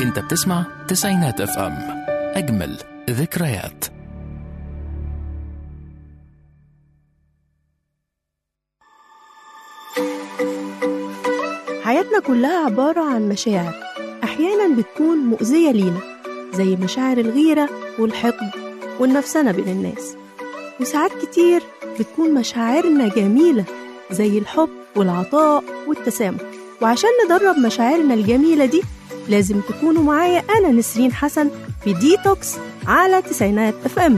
انت بتسمع تسعينات اف ام، اجمل ذكريات. حياتنا كلها عبارة عن مشاعر أحيانا بتكون مؤذية لينا، زي مشاعر الغيرة والحقد والنفسنة بين الناس. وساعات كتير بتكون مشاعرنا جميلة، زي الحب والعطاء والتسامح. وعشان ندرب مشاعرنا الجميلة دي لازم تكونوا معايا أنا نسرين حسن في ديتوكس على تسعينات اف ام.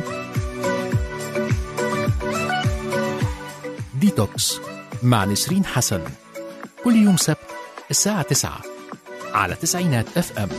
ديتوكس مع نسرين حسن كل يوم سبت الساعة 9 على تسعينات اف ام.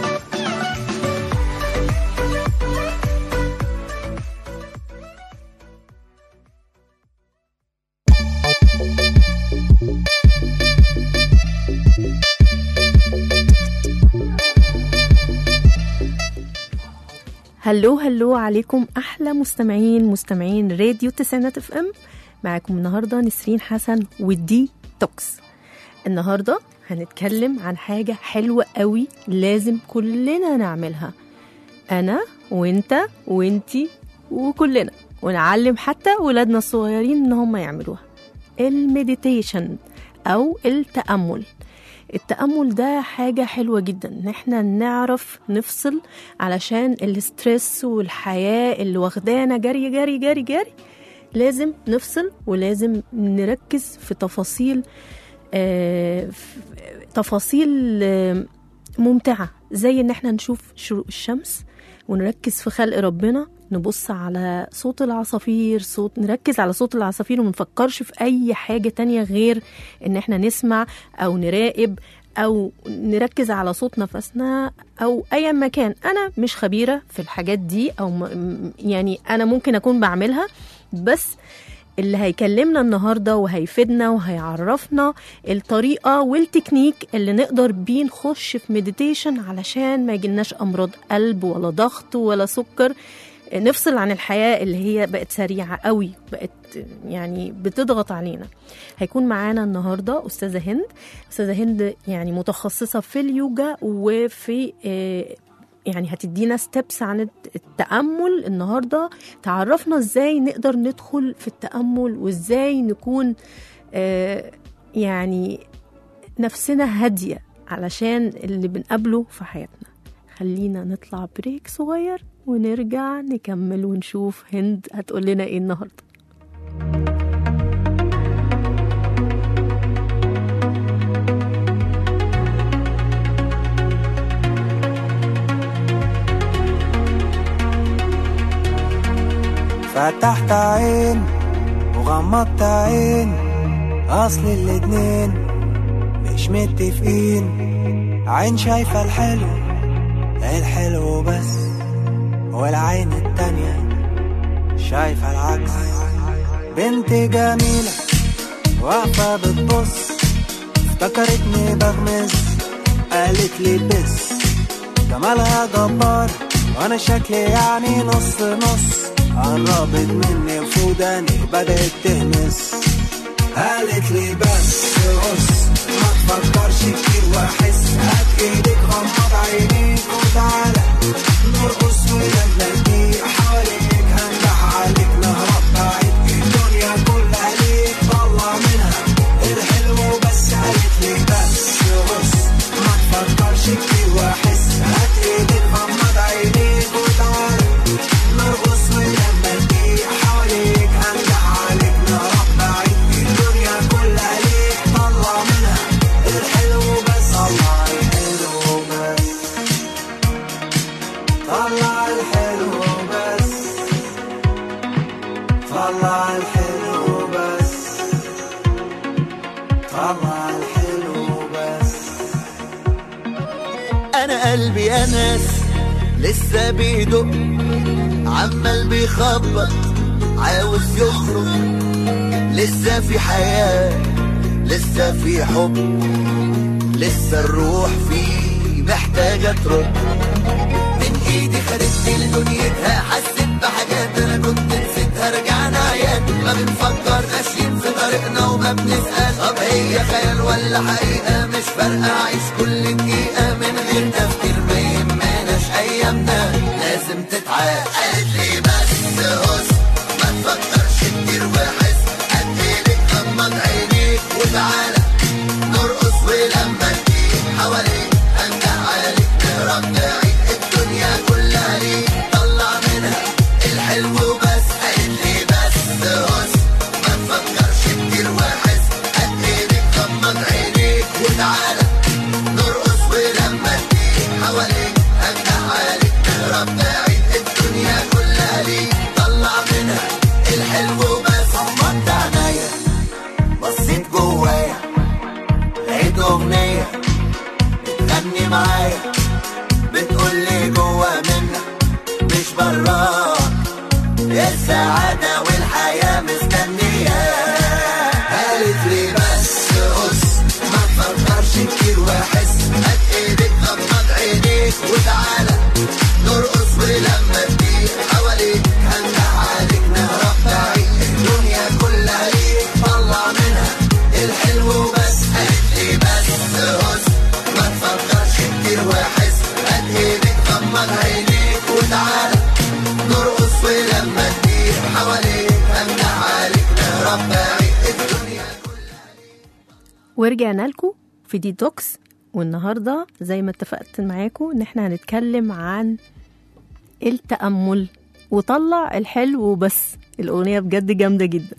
هلو عليكم أحلى مستمعين راديو تسعينات اف ام. معاكم النهاردة نسرين حسن ودي توكس. النهاردة هنتكلم عن حاجة حلوة قوي لازم كلنا نعملها، أنا وإنت وإنتي وكلنا، ونعلم حتى ولادنا الصغيرين إن هم يعملوها، المديتيشن أو التأمل. التأمل ده حاجة حلوة جدا إن احنا نعرف نفصل، علشان الاسترس والحياة اللي واخدانا جري جري جري جري. لازم نفصل ولازم نركز في تفاصيل ممتعة، زي ان احنا نشوف شروق الشمس ونركز في خلق ربنا، نبص على صوت العصافير، نركز على صوت العصافير ومنفكرش في اي حاجة تانية غير ان احنا نسمع او نراقب او نركز على صوت نفسنا او اي مكان. انا مش خبيرة في الحاجات دي، او يعني انا ممكن اكون بعملها، بس اللي هيكلمنا النهاردة وهيفيدنا وهيعرفنا الطريقة والتكنيك اللي نقدر بيه نخش في مديتيشن علشان ما يجيلناش أمراض قلب ولا ضغط ولا سكر، نفصل عن الحياة اللي هي بقت سريعة قوي، بقت يعني بتضغط علينا. هيكون معانا النهاردة أستاذة هند يعني متخصصة في اليوجا وفي يعني هتدينا ستيبس عن التأمل النهاردة، تعرفنا ازاي نقدر ندخل في التأمل وازاي نكون يعني نفسنا هادية علشان اللي بنقابله في حياتنا. خلينا نطلع بريك صغير ونرجع نكمل ونشوف هند هتقول لنا ايه النهاردة. فتحت عين وغمضت عين، أصل الاتنين مش متفقين. عين شايفة الحلو بس، والعين التانية شايفة العكس. بنت جميلة واقفة بتبص، افتكرتني بغمز، قالت لي بس جمالها جبار وانا شكلي يعني نص نص. قربت مني وفوداني بدأت تهمس، قالت لي بس بص ما تفكرش كتير واحس، هات ايدك غمض عينيك وتعالى نرقص ونتلقي حواليك، هنجح عليك نهرب بعيد، الدنيا كلها ليك طلع منها الحلو بس. قالت لي بس بص ما تفكرش كتير واحس، هات ايدك غمض عينيك وتعالى نرقص ونتلقي حواليك، هنجح عليك نهرب بعيد، الدنيا كلها ليك طلع منها الحلو بس. طلع الحلو بس، طلع الحلو بس، طلع الحلو بس، طلع الحلو بس. انا قلبي يا ناس لسه بيدق، عمال بيخبط عاوز يخرج، لسه في حياة لسه في حب، لسه الروح فيه محتاجة ترد. من ايدي خدتني لدنيتها، حسيت بحاجات انا كنت نسيتها، رجعنا عيان ما بنفكر ماشيين في طريقنا وما بنسأل طب هي خيال ولا حقيقة، مش فارقة اعيش كل دقيقة من غير تفكير. الحلو بس. قالت لي بس هس ما تفكرش كتير واحس، قد ايدك غمض عينيك وتعالى نرقص، ولما تدير حواليك امنع عليك نهرب بعيد الدنيا كلها. ورجعنا لكم في ديتوكس، والنهاردة زي ما اتفقت معاكم ان احنا هنتكلم عن التأمل وطلع الحلو بس. الأغنية بجد جامدة جدا.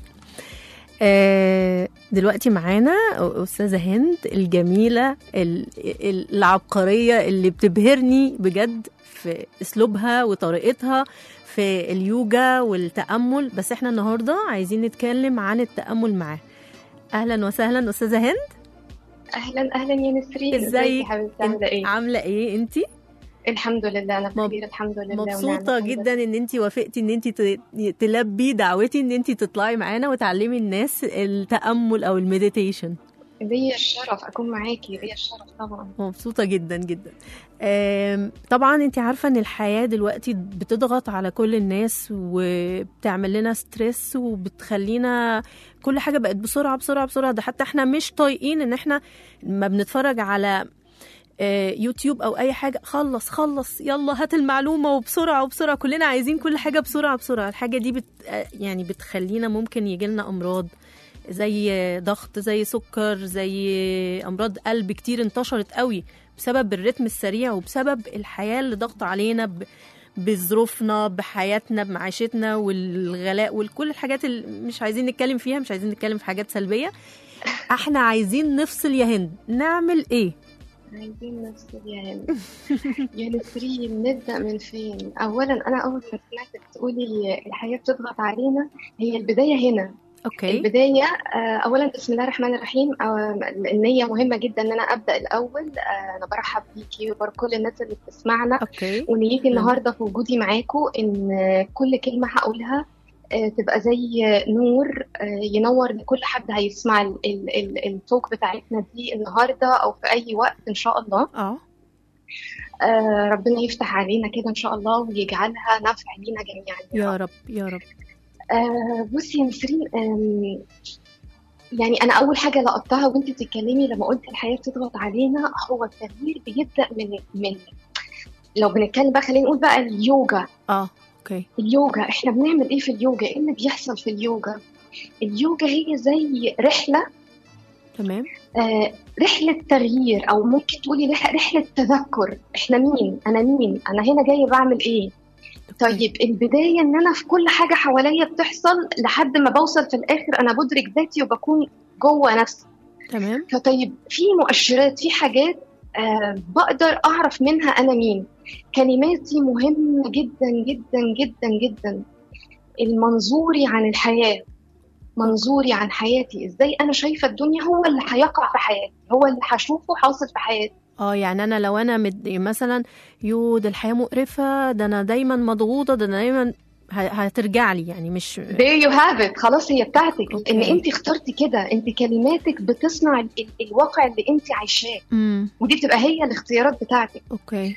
دلوقتي معانا أستاذة هند الجميلة العبقرية اللي بتبهرني بجد في أسلوبها وطريقتها في اليوجا والتأمل. بس احنا النهاردة عايزين نتكلم عن التأمل معاه. أهلا وسهلا أستاذة هند. اهلا اهلا يا نسرين، ازيك حبيبتي؟ عامله ايه؟ عاملة ايه انتي؟ الحمد لله انا بخير الحمد لله. مبسوطة جدا ان انتي وافقتي ان انتي تلبي دعوتي ان انتي تطلعي معانا وتعلمي الناس التأمل او المديتيشن. ليا الشرف اكون معاكي، ليا الشرف طبعا. مبسوطة جدا جدا. طبعا انتي عارفة ان الحياة دلوقتي بتضغط على كل الناس وبتعمل لنا ستريس وبتخلينا كل حاجة بقت بسرعة بسرعة بسرعة. ده حتى احنا مش طايقين ان احنا ما بنتفرج على يوتيوب او اي حاجه، خلص يلا هات المعلومه وبسرعه وبسرعه. كلنا عايزين كل حاجه بسرعه بسرعه. الحاجه دي يعني بتخلينا ممكن يجيلنا امراض زي ضغط، زي سكر، زي امراض قلب كتير انتشرت قوي بسبب الرتم السريع وبسبب الحياه اللي ضغط علينا بظروفنا بحياتنا بمعيشتنا والغلاء وكل الحاجات اللي مش عايزين نتكلم فيها. مش عايزين نتكلم في حاجات سلبيه. احنا عايزين نفصل يا هند. نعمل ايه؟ عايزين نفصل يا هند. يا نسرين نبدأ من فين؟ أولا أنا أول ما سمعتك تقولي الحياة بتضغط علينا، هي البداية هنا. اوكي. البداية أولا بسم الله الرحمن الرحيم. النية مهمة جدا إن أنا أبدأ الأول. أنا برحب بيكي وبكل الناس اللي بتسمعنا. اوكي. ونيتي النهاردة في وجودي معاكم إن كل كلمة هقولها تبقى زي نور ينور لكل حد هيسمع التوك بتاعتنا دي النهارده او في اي وقت ان شاء الله. ربنا يفتح علينا كده ان شاء الله ويجعلها نافع لينا جميعا يا رب يا رب. بصي يا نسرين، يعني انا اول حاجه لقطتها وانت بتتكلمي لما قلت الحياه بتضغط علينا، هو التغيير بيبدا من لو بنتكلم بقى خلينا نقول بقى اليوجا. اوكي. اليوجا احنا بنعمل ايه في اليوجا؟ ايه اللي بيحصل في اليوجا؟ اليوجا هي زي رحله. تمام. رحله تغيير او ممكن تقولي رحله تذكر. احنا مين؟ انا مين؟ انا هنا جايه بعمل ايه؟ طيب البدايه ان انا في كل حاجه حواليا بتحصل لحد ما بوصل في الاخر انا بدرك ذاتي وبكون جوه نفسي. تمام. فطيب في مؤشرات، في حاجات بقدر أعرف منها أنا مين. كلماتي مهمة جدا جدا جدا جدا. المنظوري عن الحياة، منظوري عن حياتي، إزاي أنا شايفة الدنيا هو اللي هيقع في حياتي، هو اللي هشوفه حاصل في حياتي. يعني أنا لو أنا مثلا ده الحياة مقرفة، ده أنا دايما مضغوطة، ده أنا دايما هترجع لي يعني مش there you have it. خلاص هي بتاعتك. ان انت اخترتي كده، انت كلماتك بتصنع الواقع اللي انت عايشاه، ودي بتبقى هي الاختيارات بتاعتك. اوكي.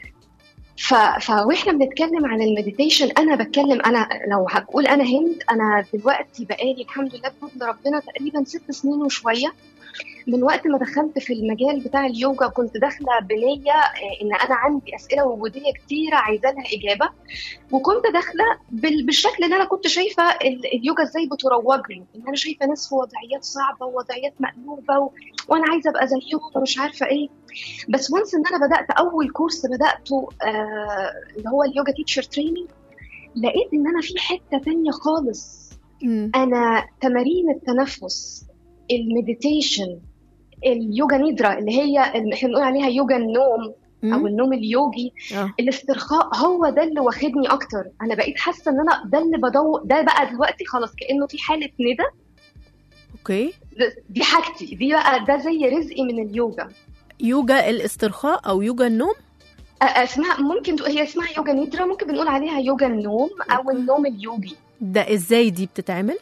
واحنا بنتكلم عن المديتيشن، انا بتكلم، انا لو هقول انا هند، انا دلوقتي بقالي الحمد لله بفضل ربنا تقريبا 6 سنين وشويه من وقت ما دخلت في المجال بتاع اليوجا. كنت داخله بنيه ان انا عندي اسئله وجوديه كتيره عايزه لها اجابه، وكنت داخله بالشكل اللي انا كنت شايفه اليوجا ازاي بتروج له، ان انا شايفه ناس في وضعيات صعبه ووضعيات مقلوبه وانا عايزه ابقى زيهم ومش عارفه ايه. بس وانس ان انا بدات اول كورس بداته اللي هو اليوجا تيتشر تريننج، لقيت ان انا في حته تانية خالص. انا تمارين التنفس، المديتيشن، اليوجا نيدرا اللي هي احنا بنقول عليها يوجا النوم او النوم اليوجي، الاسترخاء، هو ده اللي واخدني اكتر. انا بقيت حاسه ان انا ده اللي بدور، ده بقى دلوقتي خلاص كانه في حاله ندى. اوكي. دي حاجتي دي بقى، ده زي رزقي من اليوجا. يوجا الاسترخاء او يوجا النوم اسمها، ممكن هي اسمها يوجا نيدرا، ممكن بنقول عليها يوجا النوم او النوم اليوجي. ده ازاي دي بتتعمل؟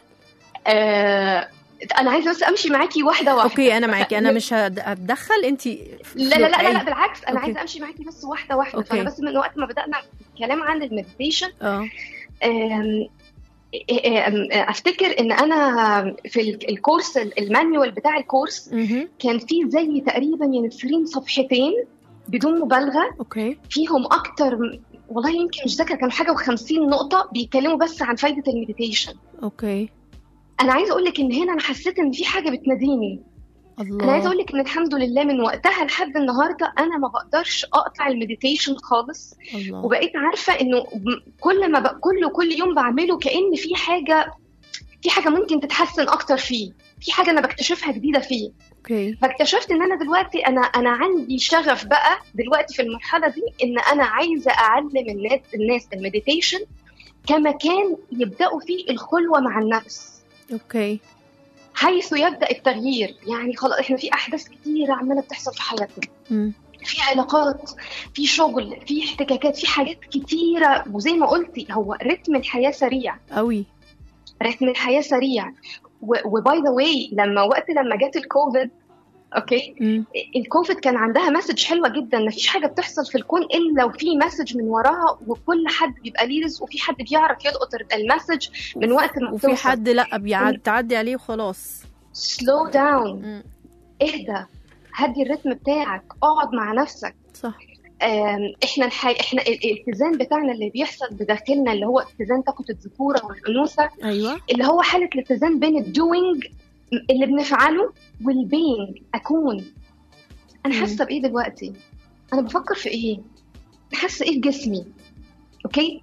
انا عايزه بس امشي معاكي واحده واحده. اوكي انا معاكي، انا مش هتدخل انت. لا بالعكس، انا عايزه امشي معاكي بس واحده. فانا أوكي. بس من وقت ما بدانا الكلام عن المديتيشن افتكر ان انا في الكورس المانيوال بتاع الكورس كان فيه زي تقريبا يعني 20 صفحتين بدون مبالغه. اوكي. فيهم اكتر والله يمكن مش ذاكره، كانوا حاجه و50 نقطه بيتكلموا بس عن فايده المديتيشن. اوكي. انا عايزه اقول لك ان هنا انا حسيت ان في حاجه بتناديني. الله. انا عايزه اقول لك ان الحمد لله من وقتها لحد النهارده انا ما بقدرش اقطع المديتيشن خالص. الله. وبقيت عارفه انه كل ما كل يوم بعمله كأن في حاجه ممكن تتحسن اكتر فيه، في حاجه انا بكتشفها جديده فيه. اوكي. فاكتشفت ان انا دلوقتي انا عندي شغف بقى دلوقتي في المرحله دي ان انا عايزه اعلم الناس المديتيشن كمكان يبداوا فيه الخلوه مع النفس. اوكي. حيث يبدا التغيير. يعني خلاص احنا في احداث كتيره عماله بتحصل في حياتنا، في علاقات، في شغل، في احتكاكات، في حاجات كتيره. وزي ما قلتي هو رتم الحياه سريع قوي، رتم الحياه سريع. وباي ذا واي لما جت الكوفيد، اوكي، الكوفيد كان عندها مسج حلوه جدا. مفيش حاجه بتحصل في الكون الا وفي مسج من وراها، وكل حد بيبقى ليه رزق، وفي حد بيعرف يلقط المسج من وقت ما وفي حد لا تعدي عليه وخلاص. سلو داون، اهدى، هدي الرتم بتاعك، اقعد مع نفسك. صح. احنا الاتزان بتاعنا اللي بيحصل بداخلنا اللي هو اتزان طاقه الذكوره والانوثه. ايوه. اللي هو حاله الاتزان بين الدوينج اللي بنفعله والبينج، اكون انا حاسه بايه دلوقتي، انا بفكر في ايه، حاسه ايه في جسمي. اوكي.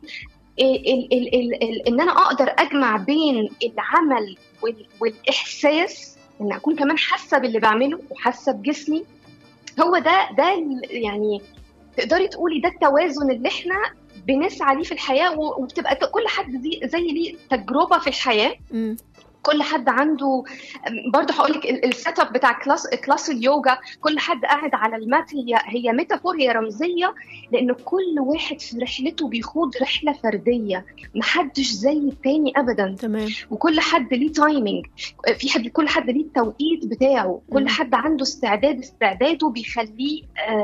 ان انا اقدر اجمع بين العمل والاحساس، ان اكون كمان حاسه باللي بعمله وحاسه بجسمي. هو ده يعني تقدري تقولي ده التوازن اللي احنا بنسعى ليه في الحياه. وبتبقى كل حد زي ليه تجربه في الحياه. كل حد عنده برضه هقول لك السيت اب بتاع كلاس اليوجا، كل حد قاعد على المات، هي ميتافور، هي رمزيه، لان كل واحد في رحلته بيخوض رحله فرديه، محدش زي التاني ابدا. تمام. وكل حد ليه تايمينج، كل حد ليه التوقيت بتاعه. كل حد عنده استعداده بيخليه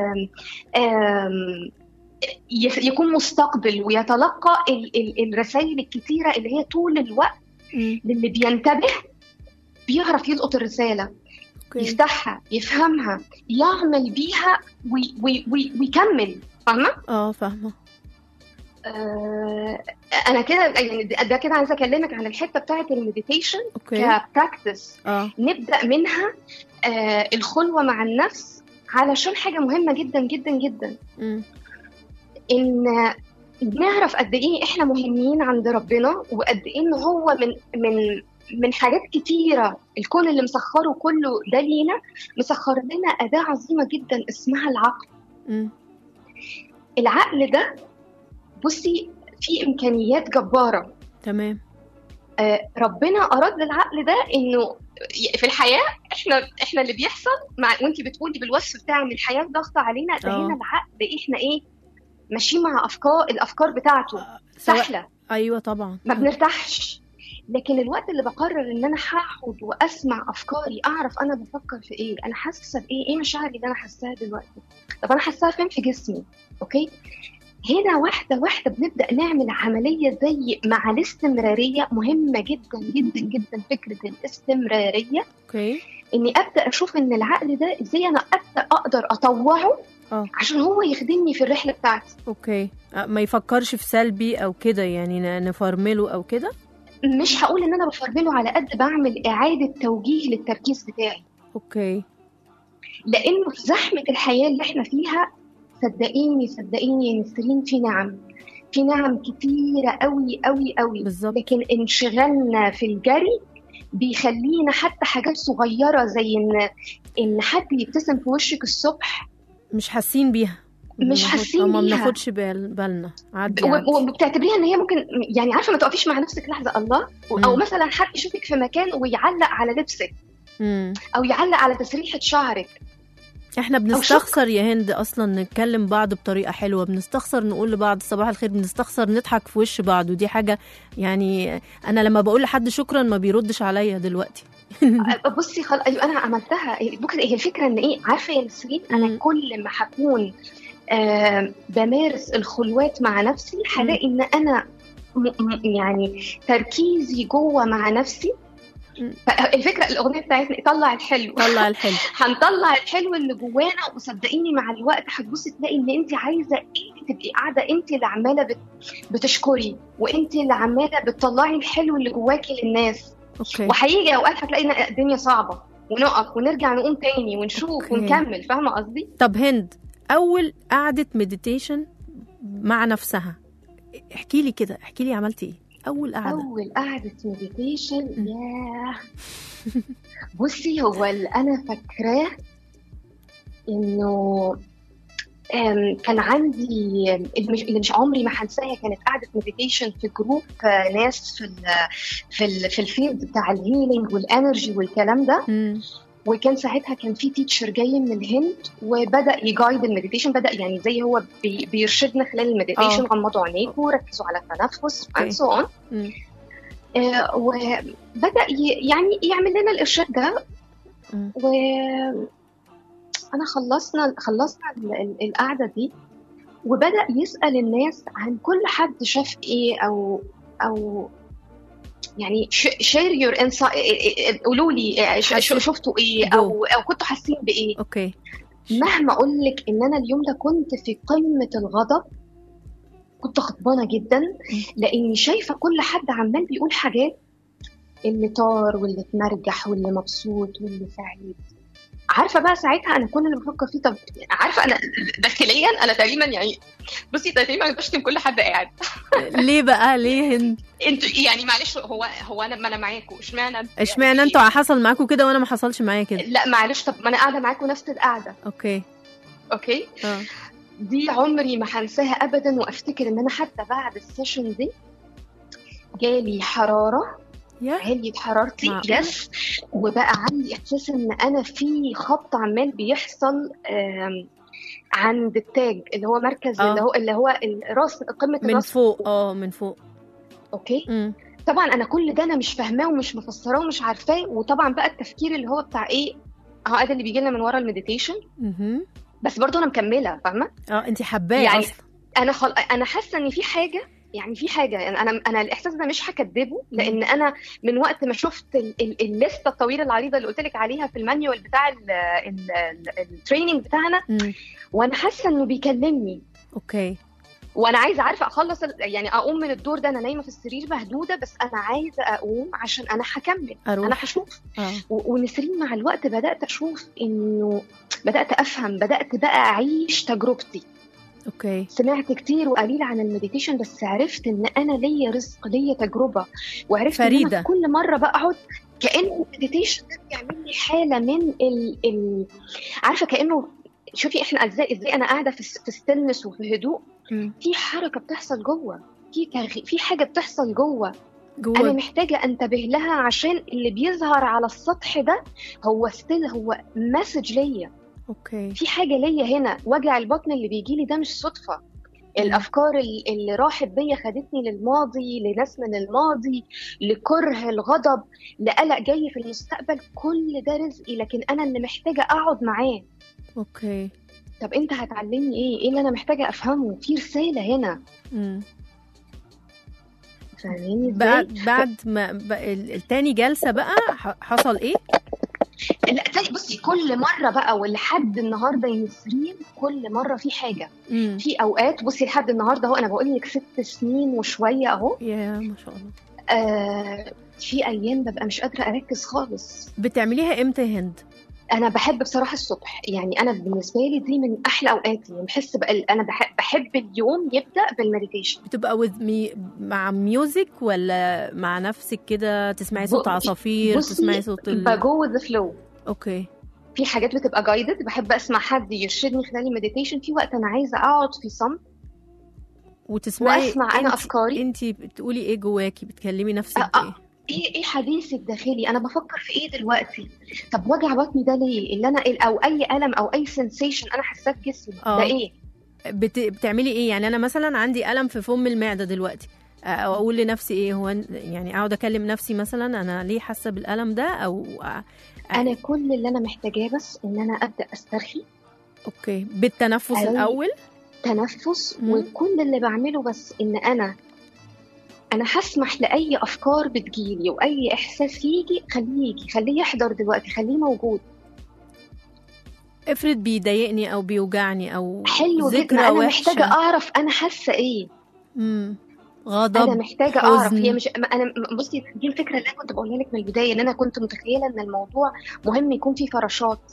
يكون مستقبل ويتلقى الرسائل الكتيره اللي هي طول الوقت. للي بينتبه بيعرف يلقط الرسالة، يفتحها، يفهمها، يعمل بيها ويكمل. فاهمة؟ فاهمة. أنا كده يعني ده كده عايزة أكلمك عن الحتة بتاعة المديتيشن كبراكتس. نبدأ منها الخلوة مع النفس، علشان حاجة مهمة جدا جدا جدا. إن نعرف قد ايه احنا مهمين عند ربنا، وقد ايه ان هو من حاجات كتيره الكون اللي مسخره كله ده لينا، مسخر لنا اداه عظيمه جدا اسمها العقل. العقل ده بصي فيه امكانيات جباره. تمام. ربنا اراد للعقل ده انه في الحياه احنا اللي بيحصل وانتي بتقولي بالوصف بتاع ان الحياه ضغط علينا، ده هنا العقل احنا ايه ماشي مع الافكار بتاعته سهله. ايوه طبعا. ما بنرتاحش. لكن الوقت اللي بقرر ان انا هقعد واسمع افكاري، اعرف انا بفكر في ايه، انا حاسه بايه، مشاعري اللي انا حاساها دلوقتي، طب انا حاساها فين في جسمي. اوكي. هنا واحده واحده بنبدا نعمل عمليه زي مع الاستمراريه مهمه جدا جدا جدا. فكره الاستمراريه. اوكي. اني ابدا اشوف ان العقل ده ازاي انا اقدر اطوعه عشان هو يخدمني في الرحله بتاعتي. اوكي. ما يفكرش في سلبي او كده، يعني نفرمله او كده. مش هقول ان انا بفرمله، على قد بعمل اعاده توجيه للتركيز بتاعي. اوكي. لانه في زحمه الحياه اللي احنا فيها، صدقيني يا نسرين، في نعم كتيره قوي قوي قوي. بالزبط. لكن انشغالنا في الجري بيخلينا حتى حاجات صغيره زي ان حد يبتسم في وشك الصبح مش حاسين بيها، ما بناخدش بالنا عادي. وبتعتبريها ان هي ممكن، يعني عارفه ما تقفيش مع نفسك لحظه الله. او مثلا حد يشوفك في مكان ويعلق على لبسك، او يعلق على تسريحه شعرك. احنا بنستخسر يا هند اصلا نتكلم بعض بطريقه حلوه، بنستخسر نقول لبعض صباح الخير، بنستخسر نضحك في وش بعض، ودي حاجه يعني انا لما بقول لحد شكرا ما بيردش عليا دلوقتي. بصي انا عملتها. هي الفكره ان ايه، عارفه يا نسرين، انا كل ما هكون بمارس الخلوات مع نفسي هلاقي ان انا يعني تركيزي جوه مع نفسي. الفكره الاغنيه بتاعتنا طلع الحلو. طلع الحلو. هنطلع الحلو اللي جوانا، وصدقيني مع الوقت هتبصي تلاقي ان انت عايزه انت تبقي قاعده انت اللي عماله بتشكري، وانت اللي عماله بتطلعي الحلو اللي جواكي للناس. اوكي. وهيجي اوقات هتلاقي الدنيا صعبه ونقف ونرجع نقوم تاني ونشوف أوكي. ونكمل. فاهمه قصدي؟ طب هند، اول قعده ميديتيشن مع نفسها، احكي لي كده، احكي لي عملتي ايه اول قعده؟ اول قعده ميديتيشن ياه بصي، هو اللي انا فاكراه انه كان عندي اللي مش عمري ما هنساها، كانت قعده ميديتيشن في جروب ناس في الفيلد بتاع الهيلينج والانرجي والكلام ده. وكان ساعتها كان في تيتشر جاي من الهند وبدا يجايد المديتيشن، بدا يعني زي هو بيرشدنا خلال المديتيشن. غمضوا عينيكم وركزوا على التنفس and so on. وبدا يعني يعمل لنا الارشاد ده. وانا خلصنا القعده دي، وبدا يسال الناس عن كل حد شاف ايه او يعني share your insight، قولوا لي شفتوا ايه او كنتوا حاسين بايه. اوكي. مهما اقول لك ان انا اليوم ده كنت في قمه الغضب، كنت غضبانه جدا لاني شايفه كل حد عمال بيقول حاجات، اللي طار واللي اتمرجح واللي مبسوط واللي سعيد. عارفه بقى ساعتها انا كل اللي بفكر فيه، طب عارفه انا داخليا انا تقريبا يعني بصي تقريبا بشتم كل حد قاعد. ليه بقى؟ ليه هند؟ انتوا يعني معلش، هو انا ما انا معاكم، اشمعنى انتوا حصل معاكم كده وانا ما حصلش معايا كده؟ لا معلش، طب ما انا قاعده معاكم نفس القعده. اوكي. دي عمري ما هنساها ابدا. وافتكر ان انا حتى بعد السيشن دي جالي حراره، عليت حرارتي يس، وبقى عندي احساس ان انا في خبط عمال بيحصل عند التاج اللي هو مركز اللي هو الراس، قمه من الراس فوق. من فوق. اوكي. طبعا انا كل ده انا مش فاهماه ومش مفسراه ومش عارفاه. وطبعا بقى التفكير اللي هو بتاع ايه، ده اللي بيجي لنا من ورا المديتيشن. بس برضو انا مكمله، فاهمه؟ انت حباه يعني اصلا. انا حاسه ان في حاجه، يعني انا الاحساس ده مش هكدبه، لان انا من وقت ما شفت الليسته الطويله العريضه اللي قلت لك عليها في المانيوال بتاع التريننج بتاعنا، وانا حاسه انه بيكلمني. اوكي. وانا عايزه عارفه اخلص يعني اقوم من الدور ده. انا نايمه في السرير مهدوده، بس انا عايزه اقوم عشان انا هكمل، انا هشوف. ونسرين مع الوقت بدات اشوف انه بدات افهم، بدات بقى اعيش تجربتي. اوكي. سمعت كتير وقليل عن المديتيشن، بس عرفت ان انا ليا رزق، ليا تجربه، وعرفت فريدة. ان أنا كل مره بقعد كأن المديتيشن ده بيعمل لي حاله من عارفه كأنه شوفي احنا ازاي انا قاعده في ستيلنس وفي هدوء، في حركه بتحصل جوه، في حاجه بتحصل جوه انا محتاجه انتبه لها، عشان اللي بيظهر على السطح ده هو هو مسج ليا. اوكي. في حاجه ليا هنا. وجع البطن اللي بيجي لي ده مش صدفه. الافكار اللي راحت بيا خدتني للماضي، لناس من الماضي، لكره الغضب، لقلق جاي في المستقبل. كل ده رزقي، لكن انا اللي محتاجه اقعد معاه. اوكي. طب انت هتعلمني ايه اللي انا محتاجه افهمه؟ في رساله هنا. فاهميني ازاي؟ بعد ما التاني جلسه بقى حصل ايه؟ لا تاني بصي، كل مره بقى ولحد النهارده يا نسرين كل مره في حاجه. في اوقات بصي لحد النهارده اهو، انا بقول لك 6 سنين وشويه اهو. يا ما شاء الله. في ايام ببقى مش قادره اركز خالص. بتعمليها امتى يا هند؟ انا بحب بصراحه الصبح، يعني انا بالنسبه لي دي من احلى اوقاتي. بحس بقى انا بحب اليوم يبدا بالمديتيشن. بتبقى مع ميوزك ولا مع نفسك كده تسمعي صوت عصافير، تسمعي صوت بجو ذا فلو. اوكي. في حاجات بتبقى جايدد، بحب اسمع حد يرشدني خلال المديتيشن. في وقت انا عايزه اقعد في صمت وتسمعي واسمع انا افكاري. انتي بتقولي ايه جواكي؟ بتكلمي نفسك ايه حديثي الداخلي؟ انا بفكر في ايه دلوقتي؟ طب وجع بطني ده ليه؟ اللي انا او اي الم او اي سنسيشن انا حاساه في جسمي ده ايه؟ بتعملي ايه؟ يعني انا مثلا عندي الم في فم المعده دلوقتي، او اقول لنفسي ايه؟ هو يعني اقعد اكلم نفسي مثلا انا ليه حاسه بالالم ده؟ او انا كل اللي انا محتاجاه بس ان انا ابدا استرخي. اوكي. بالتنفس الاول، تنفس. وكل اللي بعمله بس ان انا انا هسمح لاي افكار بتجيلي واي احساس يجي، خليه يحضر دلوقتي، خليه موجود. افرض بيضايقني او بيوجعني او حلو ذكرى جدا، انا وحشة. محتاجه اعرف انا حاسه ايه. غضب، انا محتاجه اعرف. حزن. هي مش انا بصي، دي الفكره اللي انا كنت بقولها لك من البدايه، ان انا كنت متخيله ان الموضوع مهم يكون فيه فراشات،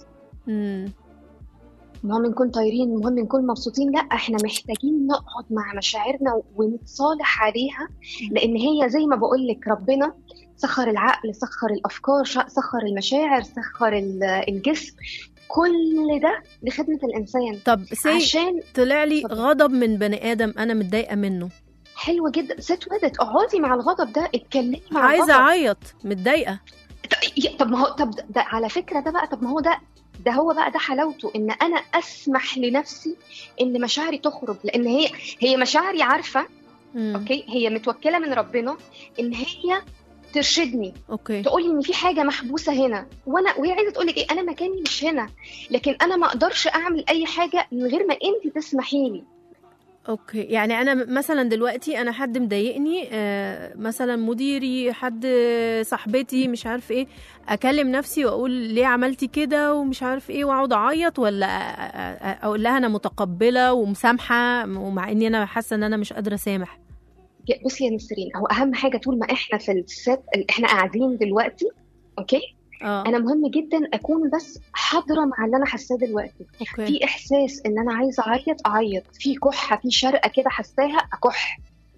مهم نكون طايرين، مهم نكون مبسوطين. لا، احنا محتاجين نقعد مع مشاعرنا ونتصالح عليها، لان هي زي ما بقول لك ربنا سخر العقل، سخر الافكار، سخر المشاعر، سخر الجسم، كل ده لخدمه الانسان. طب عشان طلع لي غضب من بني ادم انا متضايقه منه، حلو جدا، ست ودت، اقعدي مع الغضب ده، اتكلمي مع عايزه اعيط، متضايقه. طب ما هو، طب ده على فكره ده بقى، طب ما هو ده هو بقى ده حلاوته، ان انا اسمح لنفسي ان مشاعري تخرج، لان هي مشاعري عارفه. اوكي، هي متوكله من ربنا ان هي ترشدني. اوكي، تقولي ان في حاجه محبوسه هنا، وهي عايزه تقول لك ايه، انا مكاني مش هنا، لكن انا ما اقدرش اعمل اي حاجه من غير ما انت تسمحي لي. اوكي، يعني انا مثلا دلوقتي انا حد مضايقني، مثلا مديري، حد صاحبتي، مش عارف ايه، اكلم نفسي واقول ليه عملتي كده ومش عارف ايه، واقعد اعيط، ولا اقول لها انا متقبله ومسامحه ومع اني انا حاسه ان انا مش قادره اسامح؟ بصي يا نسرين، هو اهم حاجه طول ما احنا في السات، احنا قاعدين دلوقتي، اوكي، انا مهم جدا اكون بس حاضره مع اللي انا حاساه دلوقتي. في احساس ان انا عايزه اعيط، في كحه، في شرقه كده حاساها، اكح.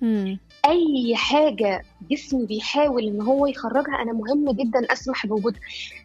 اي حاجه جسمي بيحاول ان هو يخرجها، انا مهم جدا اسمح بوجودها.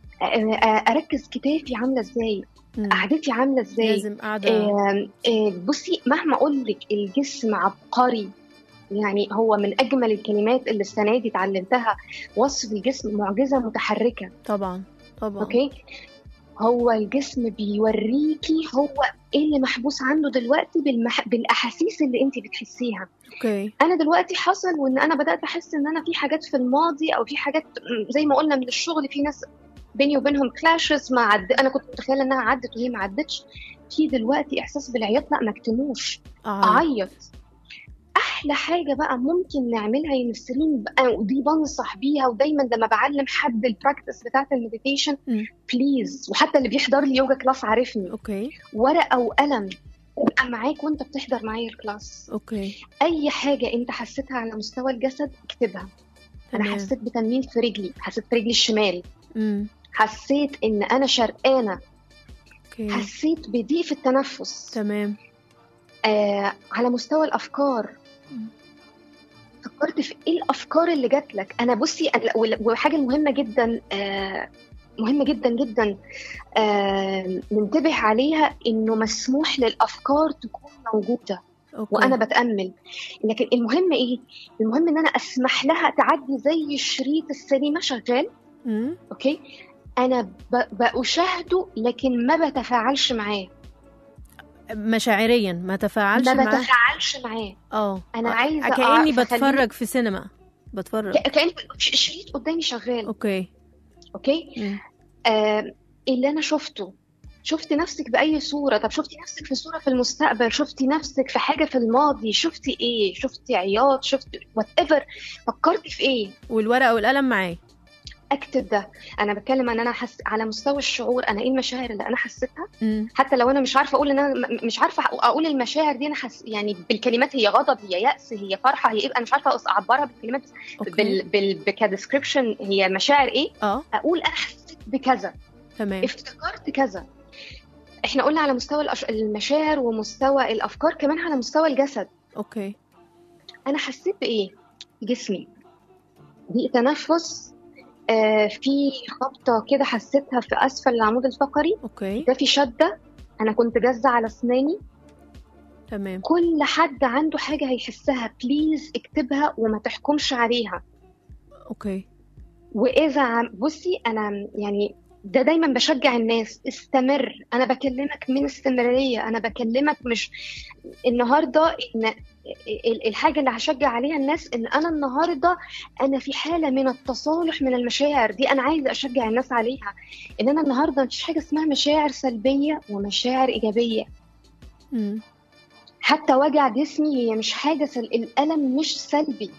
اركز كتافي عامله ازاي، قعدتي عامله ازاي، لازم قاعده. بصي مهما اقول لك الجسم عبقري، يعني هو من أجمل الكلمات اللي السنة دي اتعلمتها، وصف الجسم معجزة متحركة. طبعا. أوكي، هو الجسم بيوريكي هو إيه اللي محبوس عنده دلوقتي بالأحاسيس اللي أنت بتحسيها. أوكي. أنا دلوقتي حصل وإن أنا بدأت أحس إن أنا في حاجات في الماضي، أو في حاجات زي ما قلنا من الشغل، في ناس بيني وبينهم كلاشز، أنا كنت متخيلة إنها عدت وهي ما عدتش. في دلوقتي إحساس بالعياط، لا ما اكتموش، أعيط. احلى حاجه بقى ممكن نعملها يا نسرين بقى، ودي بنصح بيها، ودايما لما بعلم حد البراكتس بتاعه المديتيشن، بليز، وحتى اللي بيحضر لي يوجا كلاس عارفني، اوكي، ورقه وقلم تبقى معاك وانت بتحضر معايا الكلاس. اوكي، اي حاجه انت حسيتها على مستوى الجسد اكتبها. انا حسيت بتنميل في رجلي، حسيت في رجلي الشمال، حسيت ان انا شرقانه، حسيت بضيق في التنفس، تمام. على مستوى الافكار، فكرت في ايه الافكار اللي جات لك. انا بصي، وحاجه مهمه جدا، مهمه جدا جدا، ننتبه عليها، انه مسموح للافكار تكون موجوده. أوكي. وانا بتامل، لكن المهم ايه، المهم ان انا اسمح لها تعدي زي شريط السينما شغال. اوكي، انا بشاهده لكن ما بتفاعلش معاه مشاعريا، ما بتفاعلش معاه. انا عايزه كأني بتفرج في سينما، بتفرج كأني شريط قدامي شغال. اوكي. اللي انا شفت نفسك بأي صورة. طب شفتي نفسك في صورة في المستقبل، شفتي نفسك في حاجة في الماضي، شفتي ايه، شفتي عياط، شفتي whatever، فكرتي في ايه. والورقة والقلم معايا اكتب ده. انا بتكلم ان انا على مستوى الشعور، انا ايه المشاعر اللي انا حسيتها. حتى لو انا مش عارفه اقول، ان انا مش عارفه اقول المشاعر دي، انا يعني بالكلمات، هي غضب، هي يأس، هي فرحه، هي انا مش عارفه اعبرها بالكلمات، كديسكريبشن هي مشاعر ايه. اقول انا حسيت بكذا، تمام، افتكرت كذا. احنا قلنا على مستوى المشاعر ومستوى الافكار، كمان على مستوى الجسد. اوكي، انا حسيت بايه، جسمي ضيق تنفس، في خبطة كده حسيتها في أسفل العمود الفقري. أوكي. ده في شدة، أنا كنت جازة على أسناني. تمام. كل حد عنده حاجة هيحسها، بليز اكتبها وما تحكمش عليها. أوكي. وإذا بصي، أنا يعني ده دايما بشجع الناس، استمر. أنا بكلمك من استمرارية، أنا بكلمك مش النهاردة. إن الحاجة اللي هشجع عليها الناس، إن أنا النهاردة أنا في حالة من التصالح من المشاعر دي، أنا عايزة أشجع الناس عليها. إن أنا النهاردة مفيش حاجة اسمها مشاعر سلبية ومشاعر إيجابية. حتى وجع جسمي هي مش حاجة الألم مش سلبي.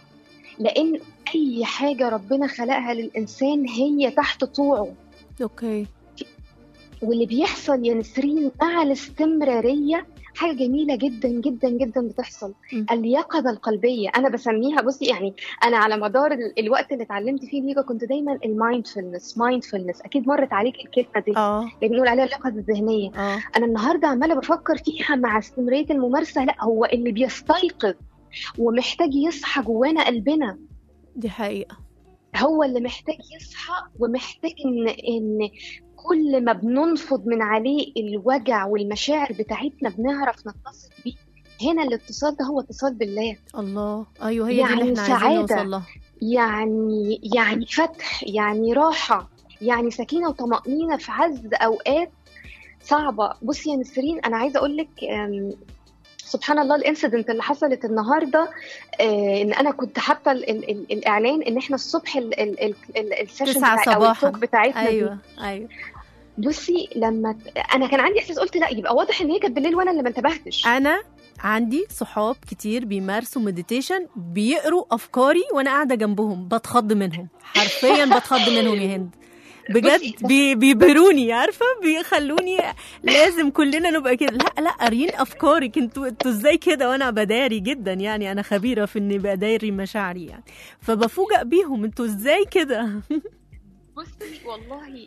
لان اي حاجه ربنا خلقها للانسان هي تحت طوعه. اوكي. واللي بيحصل يا نسرين مع الاستمراريه حاجه جميله جدا جدا جدا بتحصل. اليقظه القلبيه انا بسميها، بصي يعني انا على مدار الوقت اللي اتعلمت فيه اليوجا كنت دايما مايندفولنس اكيد مرت عليك الكلمه دي اللي بنقول عليها اليقظه الذهنيه. انا النهارده عماله بفكر فيها مع استمراريه الممارسه. لا، هو اللي بيستيقظ ومحتاج يصحى جوانا قلبنا. دي حقيقه، هو اللي محتاج يصحى ومحتاج ان كل ما بننفض من عليه الوجع والمشاعر بتاعتنا بنعرف نتصل بيه. هنا الاتصال ده هو اتصال بالله. الله، ايوه، هي يعني دي اللي احنا عايزين نوصل لها. يعني فتح، يعني راحه، يعني سكينه وطمأنينه في عز اوقات صعبه. بصي يا نسرين، انا عايزه اقول لك سبحان الله الانسيدنت اللي حصلت النهارده، ان انا كنت حاطه الاعلان ان احنا الصبح السيشن 9 صباحا بتاعتنا ايوه دي. ايوه. بصي لما انا كان عندي احساس، قلت لا يبقى واضح ان هي كانت بالليل وانا اللي ما انتبهتش. انا عندي صحاب كتير بيمارسوا مديتيشن، بيقروا افكاري وانا قاعده جنبهم، بتخض منهم حرفيا، بتخض منهم يا هند بجد. بيبروني، عارفه، بيخلوني لازم كلنا نبقى كده. لا قارين افكارك، انتوا ازاي كده؟ وانا بداري جدا، يعني انا خبيره في اني بداري مشاعري يعني، فبفوجئ بيهم انتوا ازاي كده. بصي والله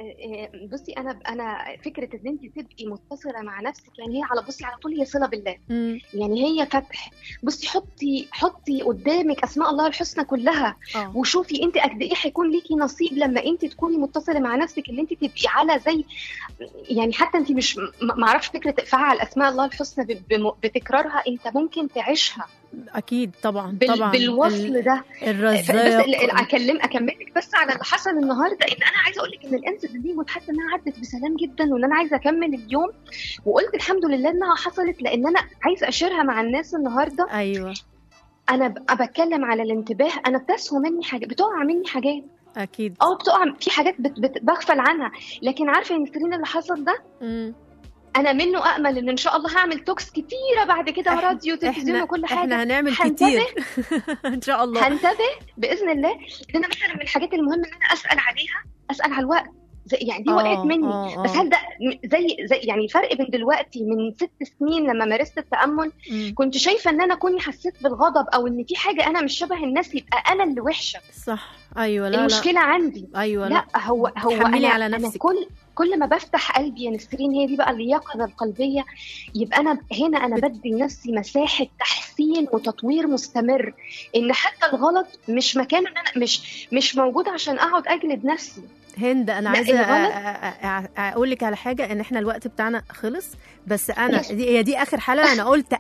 بصي انا فكره ان انت تبقي متصله مع نفسك، يعني هي على بصي على طول هي صله بالله. يعني هي فتح. بصي حطي قدامك اسماء الله الحسنى كلها، وشوفي انت قد ايه هيكون ليكي نصيب لما انت تكوني متصله مع نفسك، ان انت تبقي على زي يعني حتى انت مش ما اعرفش فكره فعل اسماء الله الحسنى بتكرارها، انت ممكن تعيشها اكيد طبعا بالوصل ده. الرزاق. بس اكملك بس على اللي حصل النهارده، ان انا عايزه اقول لك ان الانسيدنت دي حاسه انها عدت بسلام جدا، وان انا عايزه اكمل اليوم، وقلت الحمد لله انها حصلت، لان انا عايزه اشيرها مع الناس النهارده. ايوه، انا بتكلم على الانتباه. انا بتسهو مني حاجه، بتقع مني حاجات اكيد، بتقع في حاجات بغفل عنها، لكن عارفه يا نسرين اللي حصل ده انا منه امل ان شاء الله هعمل توكس كتيره بعد كده، راديو وتلفزيون وكل حاجه. احنا هنعمل كتير ان شاء الله. هنتبه باذن الله. لان مثلا من الحاجات المهمه ان انا اسال على الوقت. يعني دي وقعت مني. بس هل ده زي يعني الفرق بين دلوقتي من 6 سنين لما مارست التامل كنت شايفه ان انا كوني حسيت بالغضب او ان في حاجه انا مش شبه الناس يبقى انا اللي وحشه. صح، ايوه. لا المشكله عندي. ايوه، لا هو تحملي على نفسك. أنا كل ما بفتح قلبي يا نسرين، هي دي بقى اليقظه القلبيه، يبقى انا بدي لنفسي مساحه تحسين وتطوير مستمر، ان حتى الغلط مش مكان ان انا مش موجود عشان اقعد اجلد نفسي. هند، انا عايزه اقول لك على حاجه، ان احنا الوقت بتاعنا خلص، بس انا دي اخر حلقه انا قلت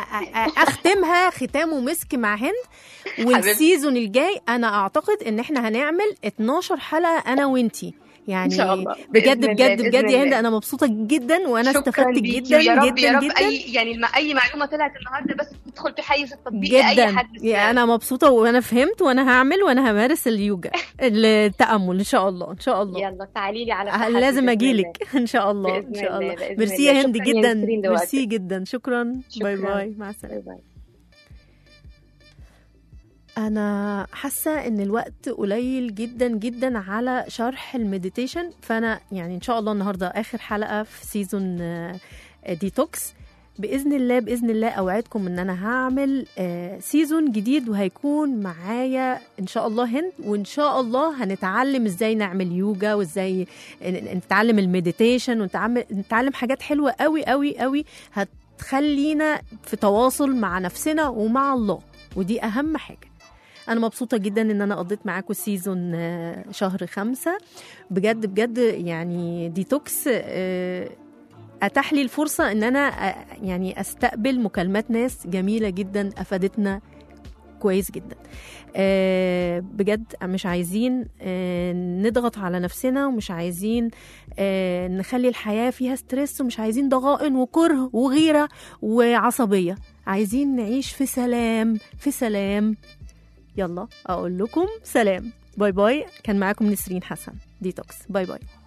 اختمها ختام ومسك مع هند. والسيزون الجاي انا اعتقد ان احنا هنعمل 12 حلقه انا وانتي، يعني إن شاء الله. بجد بجد بجد يا هند، انا مبسوطه جدا وانا استفدت جدا يا رب جدا يا رب جدا. اي معلومه طلعت النهارده بس تدخل في حيز التطبيق لاي حد. انا مبسوطه وانا فهمت، وانا هعمل وانا همارس اليوجا التامل ان شاء الله. ان شاء الله يلا تعالي لي على لازم اجيلك ان شاء الله. ان شاء الله. ميرسي يا هند جدا، ميرسي جدا، شكرا. باي باي، مع السلامه. أنا حاسة إن الوقت قليل جدا جدا على شرح المديتيشن، فأنا يعني إن شاء الله النهاردة آخر حلقة في سيزون ديتوكس. بإذن الله أوعدكم إن أنا هعمل سيزون جديد، وهيكون معايا إن شاء الله هند، وإن شاء الله هنتعلم إزاي نعمل يوجا، وإزاي نتعلم المديتيشن، ونتعلم حاجات حلوة قوي قوي قوي هتخلينا في تواصل مع نفسنا ومع الله، ودي أهم حاجة. أنا مبسوطة جدا إن أنا قضيت معاكم سيزون شهر 5 بجد بجد. يعني ديتوكس أتاح لي الفرصة إن أنا يعني أستقبل مكالمات ناس جميلة جدا أفادتنا كويس جدا. بجد مش عايزين نضغط على نفسنا، ومش عايزين نخلي الحياة فيها ستريس، ومش عايزين ضغائن وكره وغيرة وعصبية. عايزين نعيش في سلام في سلام. يلا أقول لكم سلام، باي باي. كان معاكم نسرين حسن، ديتوكس. باي باي.